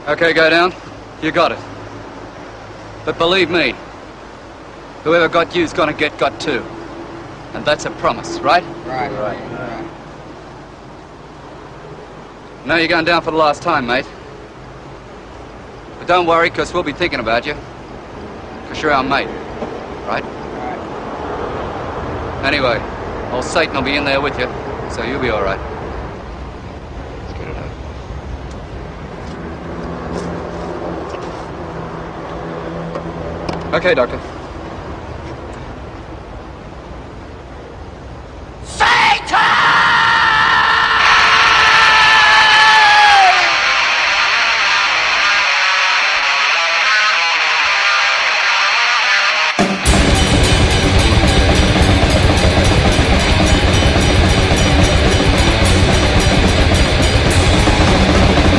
Okay, go down. You got it. But believe me, whoever got you's gonna get got too. And that's a promise, right? Right. Now you're going down for the last time, mate. But don't worry, because we'll be thinking about you. Because you're our mate, right? Anyway, old Satan will be in there with you, so you'll be all right. Let's get it out. Okay, Doctor.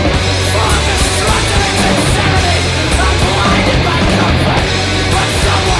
Someone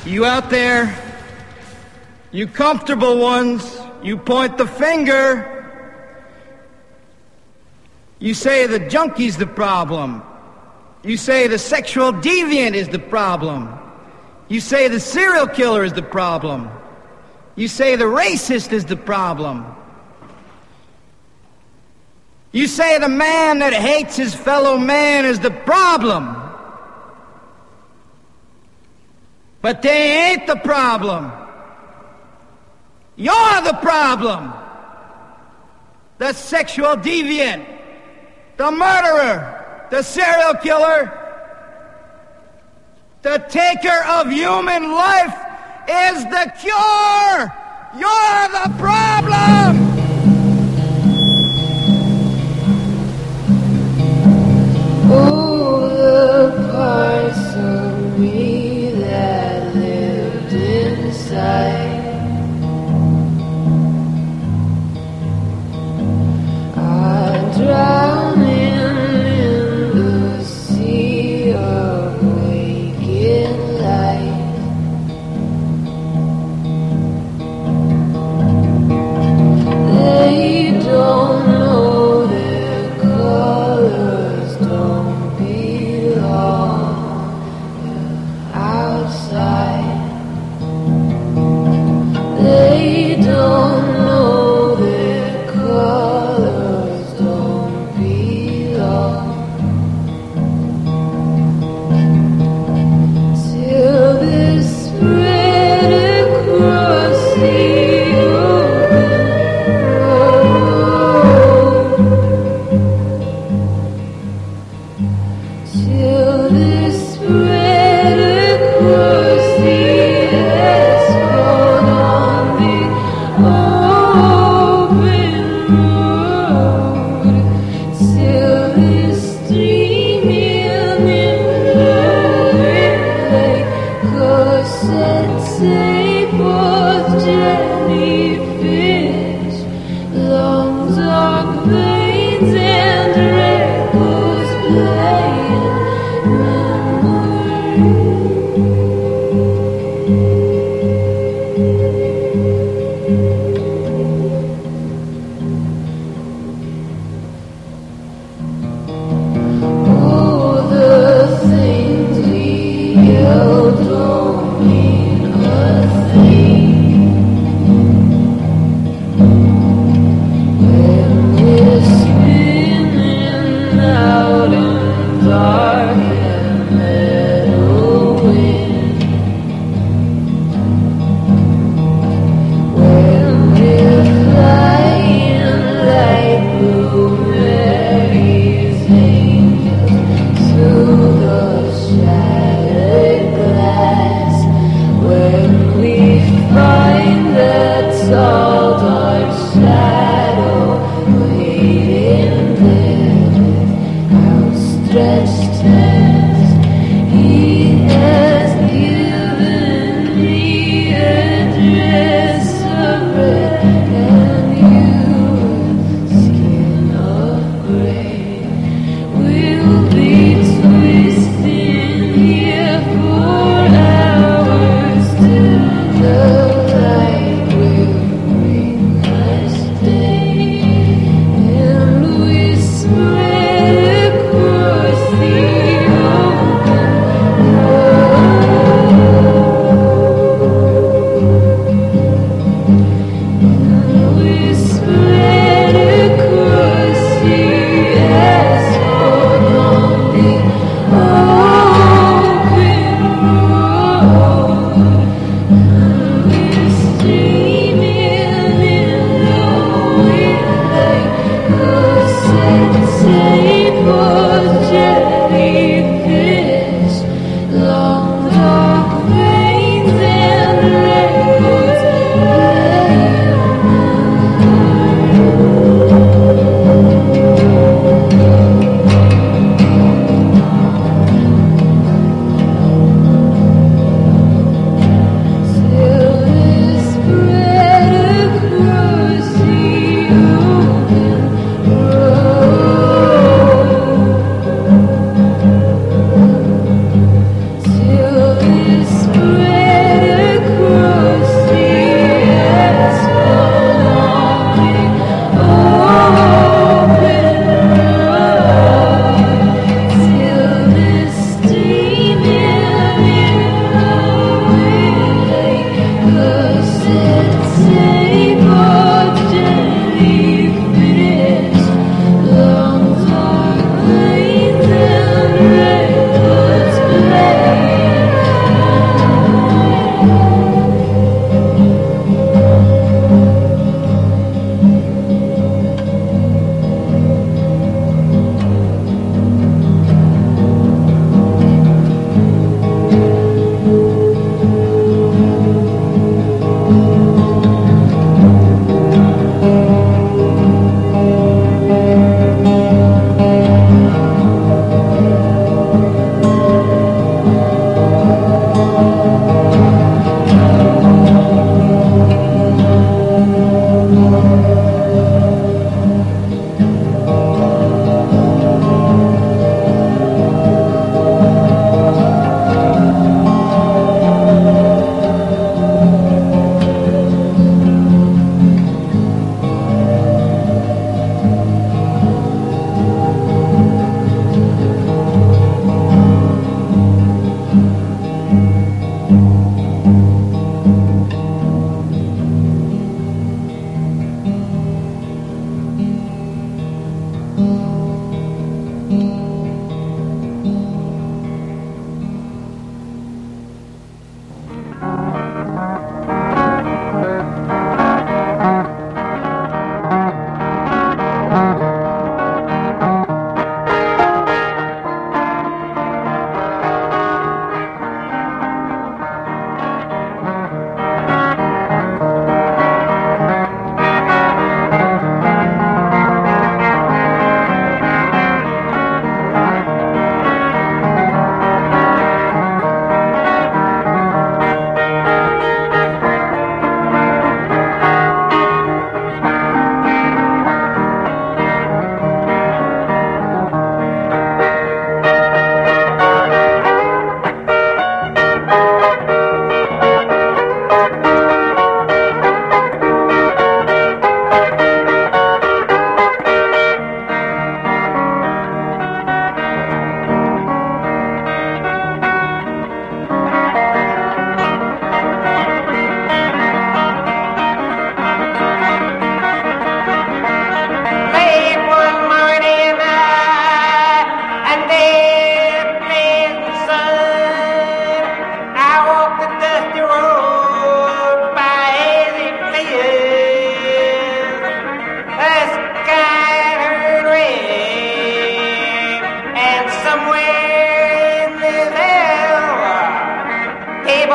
You out there, you comfortable ones, you point the finger. You say the junkie's the problem. You say the sexual deviant is the problem. You say the serial killer is the problem. You say the racist is the problem. You say the man that hates his fellow man is the problem. But they ain't the problem. You're the problem. The sexual deviant, the murderer, the serial killer, the taker of human life is the cure. You're the problem. Oh, the parts of me that lived inside, I drown in the sea of waking light. They don't know their colors don't belong outside. They don't know their colors don't belong. Till this spread across the open road. Till this spread across the asphalt on the open road. Till this streaming in blurred light, corsets, tables, jellyfish, long dark veins and records playing memory. Oh, the things we held don't mean a thing when we're spinning out in dark and meadow wind. When we're flying like blue Mary's angels through the shattered glass.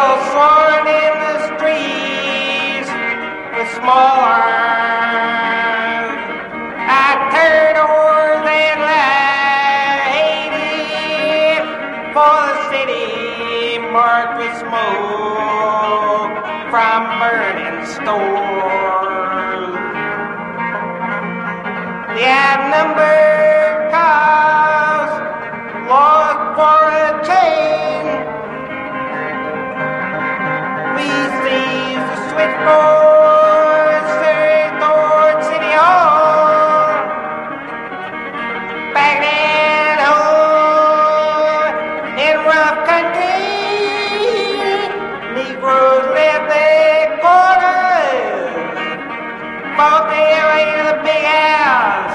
people sworn in the streets with small arms. I turned over and headed for the city marked with smoke from burning stores. The outnumbered cause lost for a chain. We seized the switchboard, straight toward City Hall. Back then, home in rough country, Negroes left their quarters, fought their way to the big house.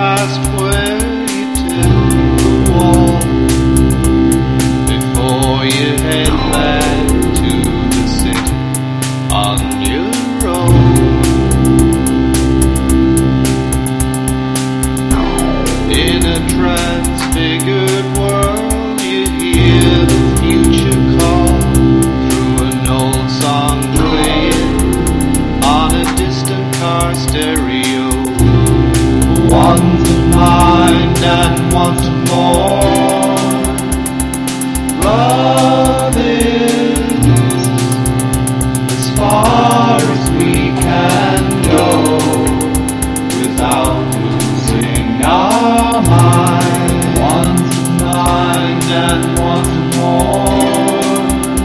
past where you tilt the wall before you head back to the city on your own. In a transfigured world, you hear the future call through an old song playing on a distant car stereo. One to mind and one to more. Love is as far as we can go without losing our mind. One to mind and one to more.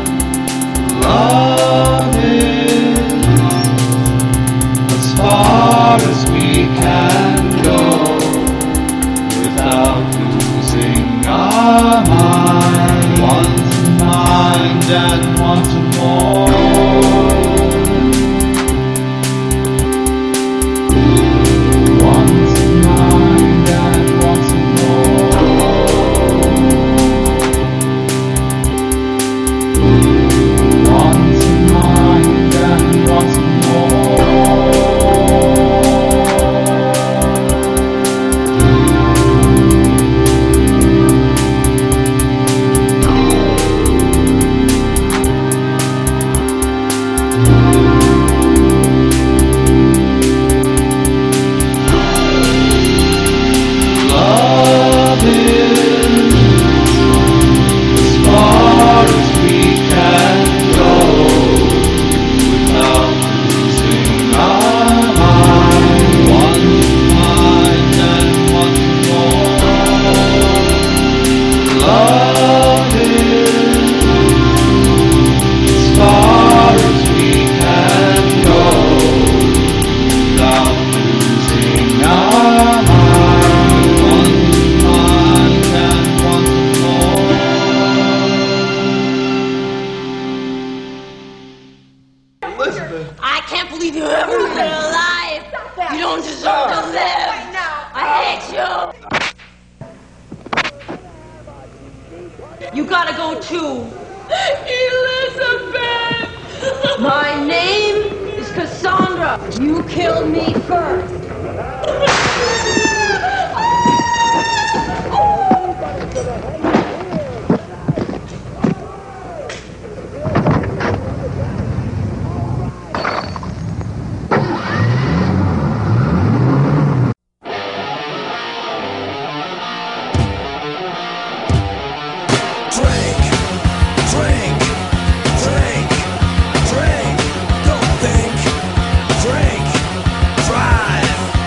Love is as far as we can go without losing our mind. One to mind and one to more. One to mind and one to more. One to mind and one to more. Love is as far as we can go without losing our mind. One mind and one more. Love is as far as we can go without losing our mind. One mind and one more. I can't believe you ever been alive. You don't deserve to live. I hate you. You gotta go too. Elizabeth! My name is Cassandra. You killed me first. Drink, drink, drink, drink. Don't think, drink, drive.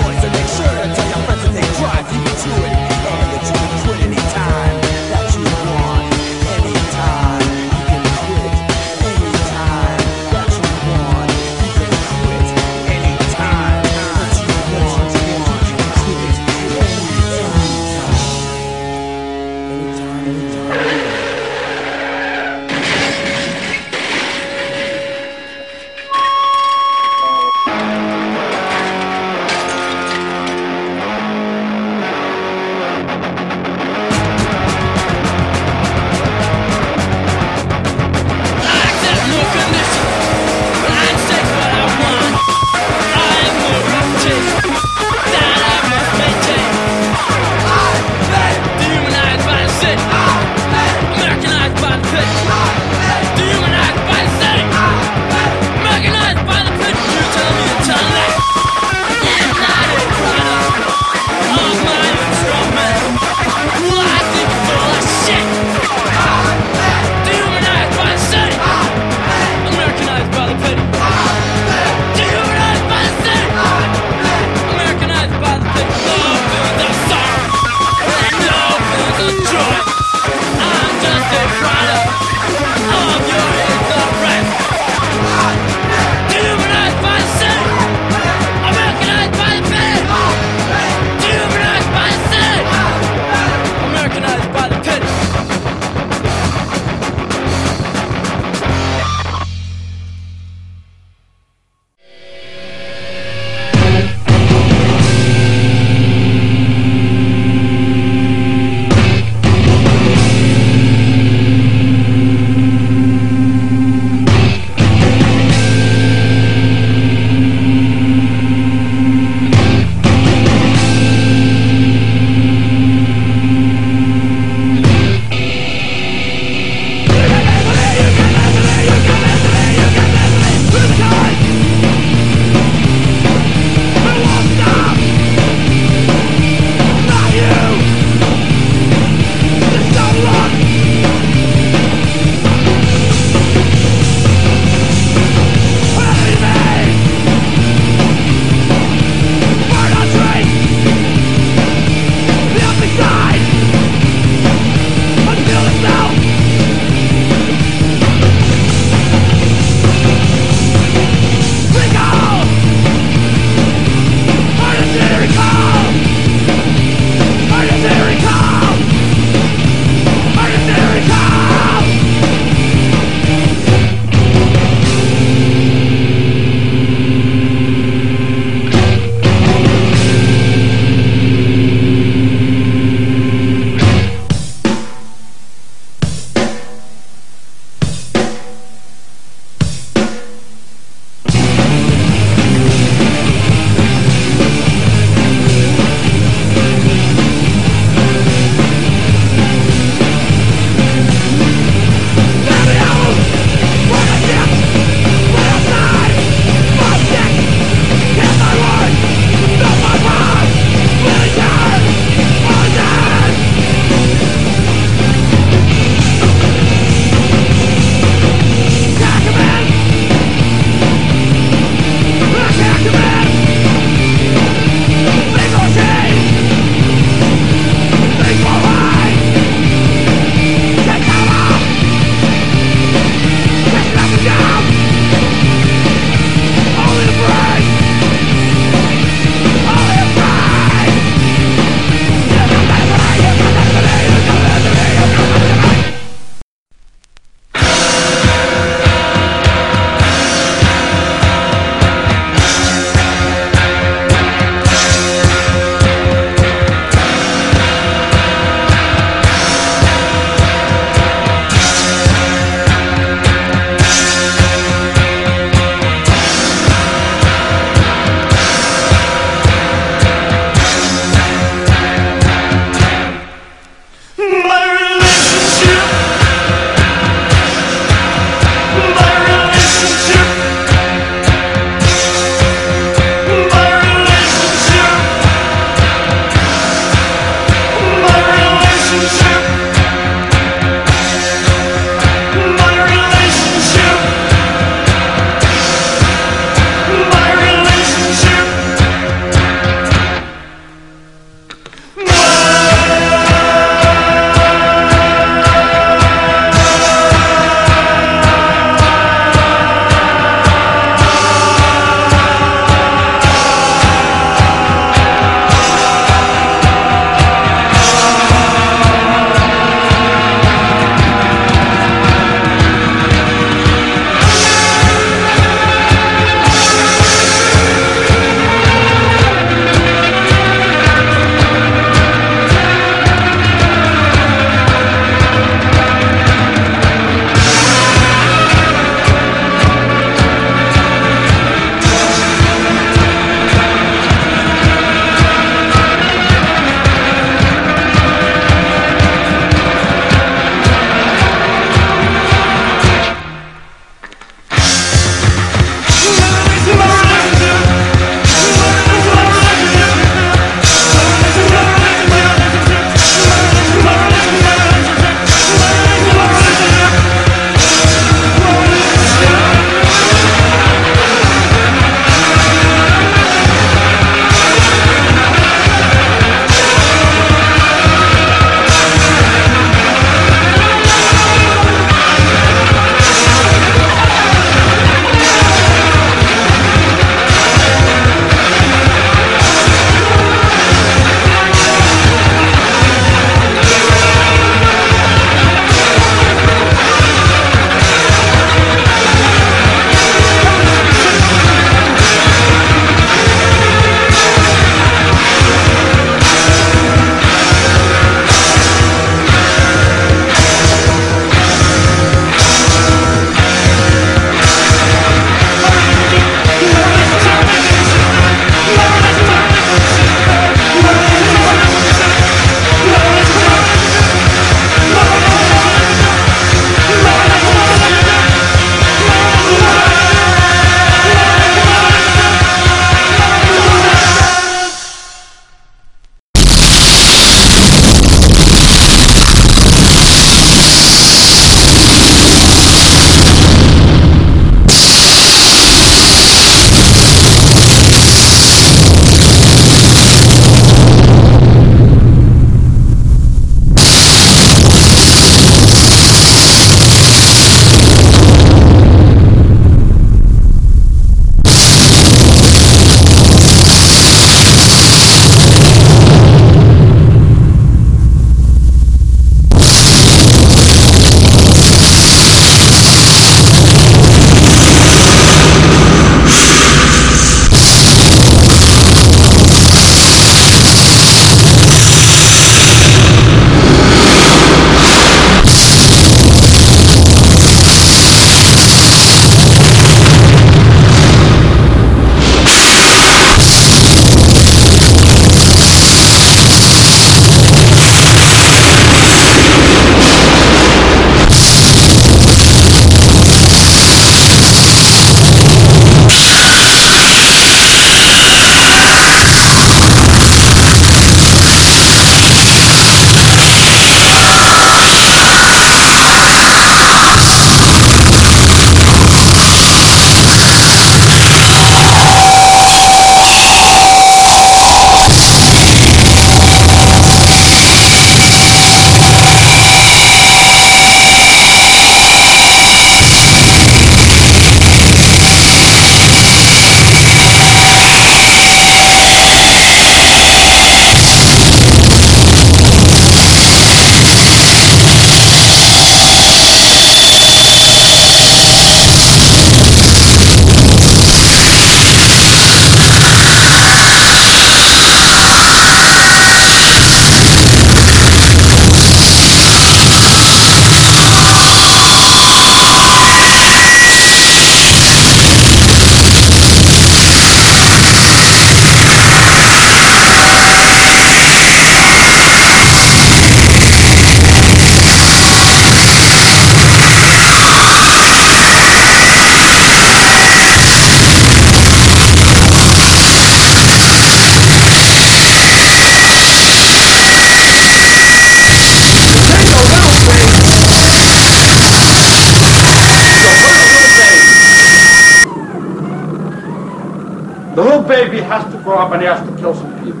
The little baby has to grow up and he has to kill some people.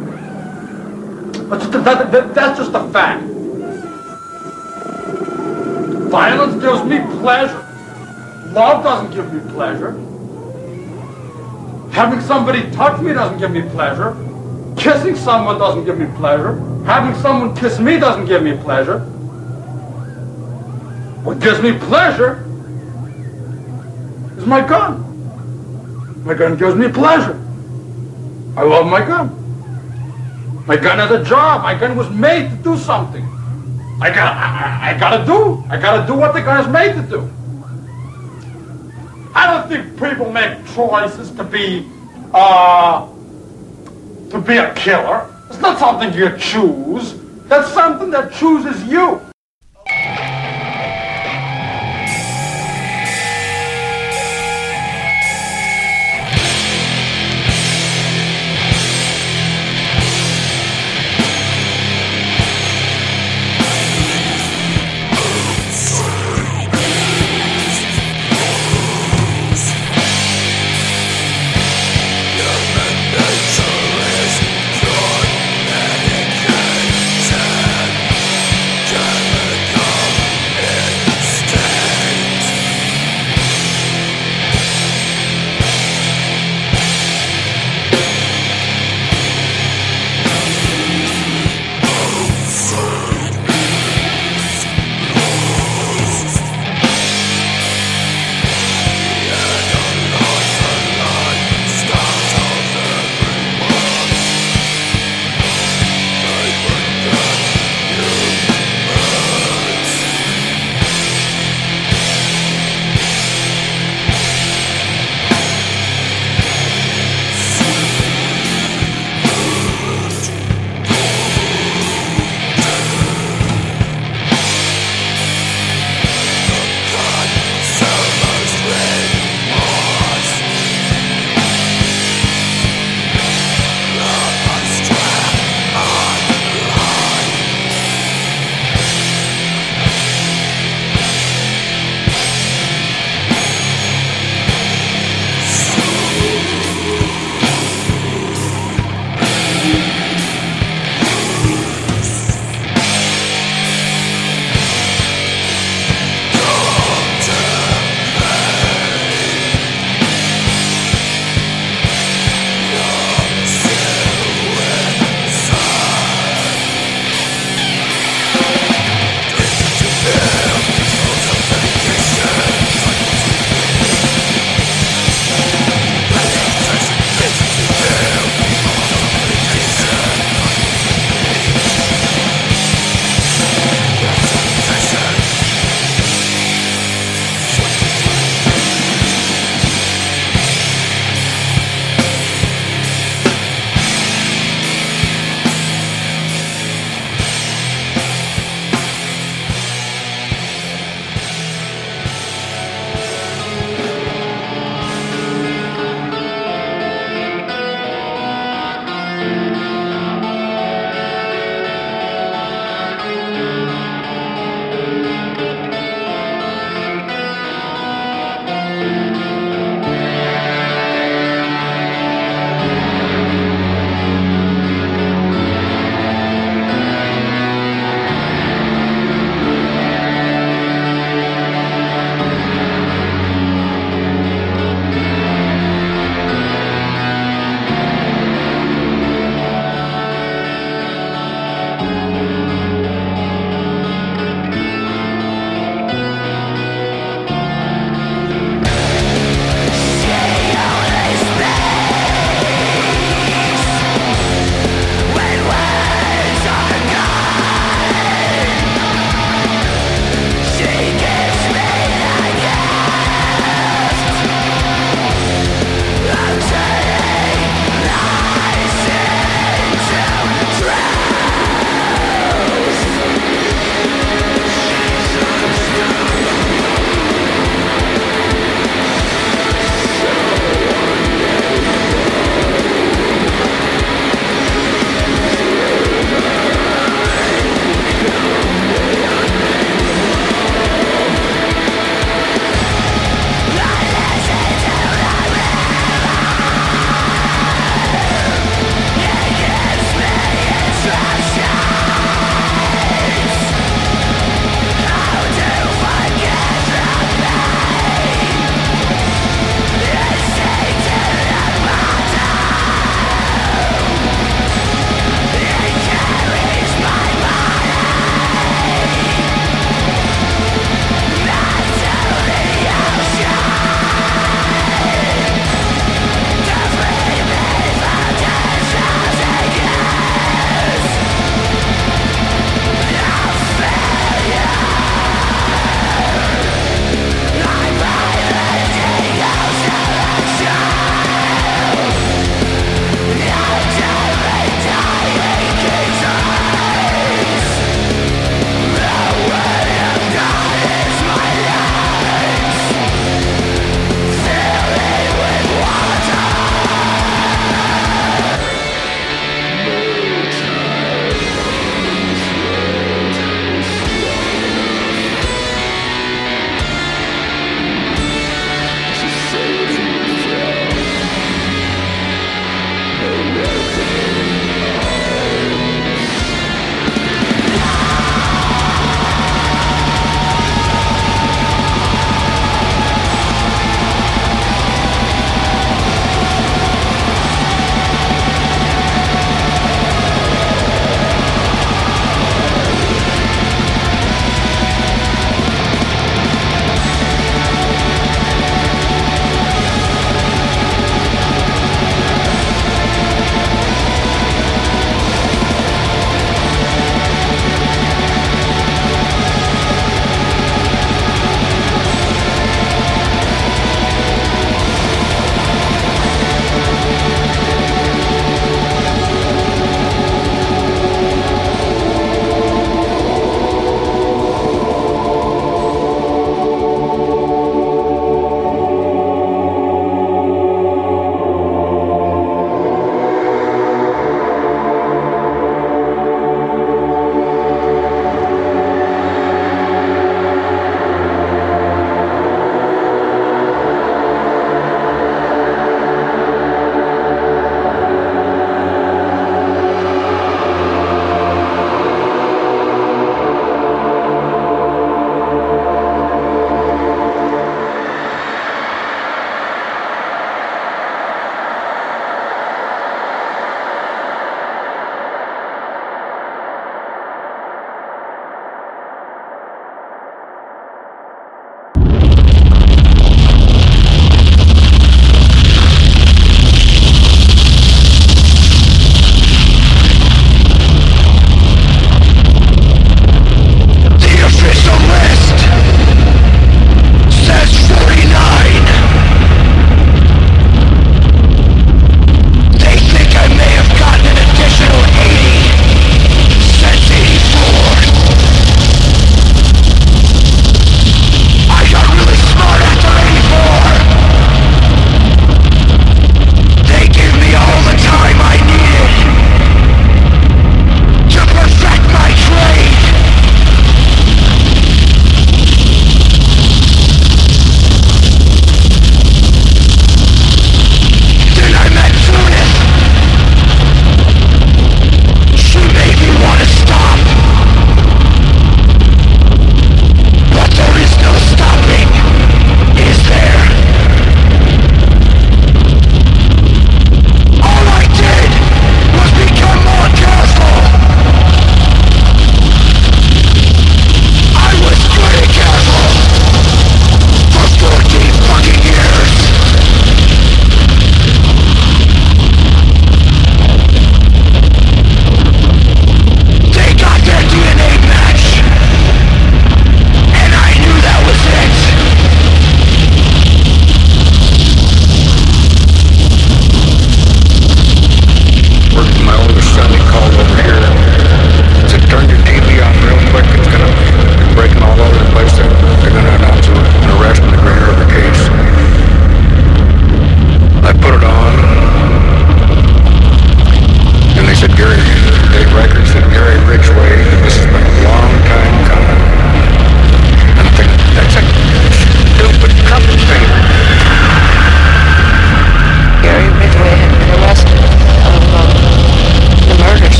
But that's just a fact. Violence gives me pleasure. Love doesn't give me pleasure. Having somebody touch me doesn't give me pleasure. Kissing someone doesn't give me pleasure. Having someone kiss me doesn't give me pleasure. What gives me pleasure is my gun. My gun gives me pleasure. I love my gun. My gun has a job. My gun was made to do something. I gotta do what the gun is made to do. I don't think people make choices to be a killer. It's not something you choose. That's something that chooses you.